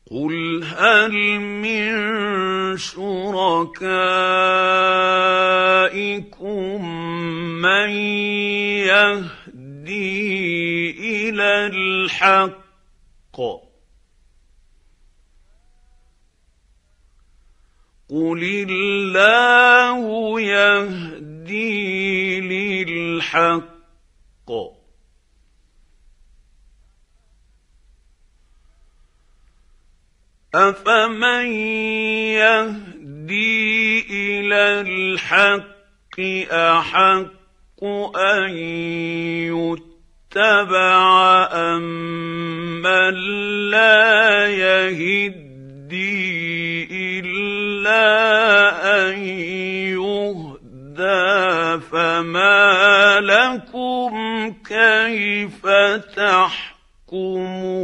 قُلْ هَلْ مِن شُرَكَائِكُم مَّن يَهْدِي إِلَى الْحَقِّ ۚ قُلِ اللَّهُ يَهْدِي لِلْحَقِّ ۗ أَفَمَن يَهْدِي إِلَى الْحَقِّ أَحَقُّ أَن يُتَّبَعَ أَمَّن لَّا يَهِدِّي إِلَّا أَن يُهْدَىٰ ۖ فَمَا لَكُمْ كَيْفَ تَحْكُمُونَ